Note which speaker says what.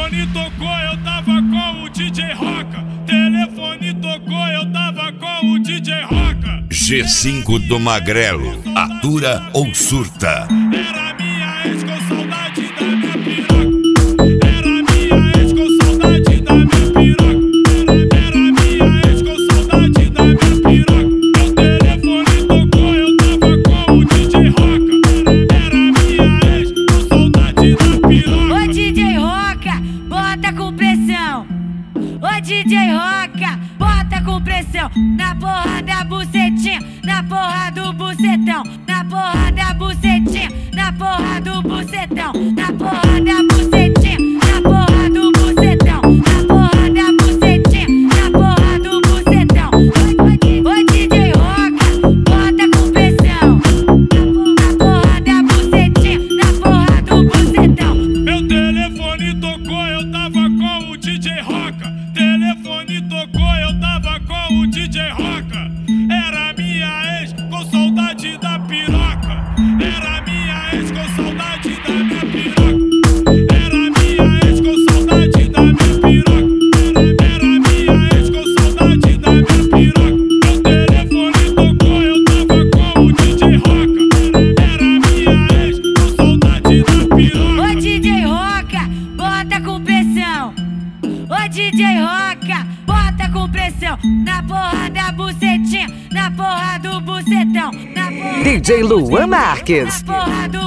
Speaker 1: telefone tocou, eu tava com o DJ Roca. Telefone tocou, eu tava com o DJ Roca.
Speaker 2: G5 do Magrelo, atura ou surta?
Speaker 1: Era minha ex com saudade da minha piroca. Era minha ex com saudade da minha piroca. Era minha ex com saudade da minha piroca. Meu telefone tocou, eu tava com o DJ Roca. Era minha ex com saudade da piroca.
Speaker 3: Ô DJ Roca, bota com pressão. Ô DJ Roca, bota com pressão. Na porra da bucetinha, na porra do bucetão. Na porra da bucetinha, na porra do bucetão. Na porra da bucetinha, na porra do bucetão. Na porra da bucetinha, na porra do bucetão. Ô DJ Roca, bota com pressão. Na porra da bucetinha, na porra do bucetão.
Speaker 1: Meu telefone tocou, eu tava com o DJ Roca. Telefone tocou, eu tava com o DJ Roca. Era minha ex com saudade da piroca. Era minha ex com saudade da minha piroca. Era minha ex com saudade da minha piroca. Era minha ex com saudade da minha piroca. Meu telefone tocou, eu tava com o DJ Roca. Era minha ex com saudade da piroca.
Speaker 3: Ô DJ Roca, bota com pressão. Ô DJ Roca, bota com pressão. Na porra da bucetinha, na porra do bucetão. Na porra
Speaker 4: DJ Luan Marques.
Speaker 3: na porra do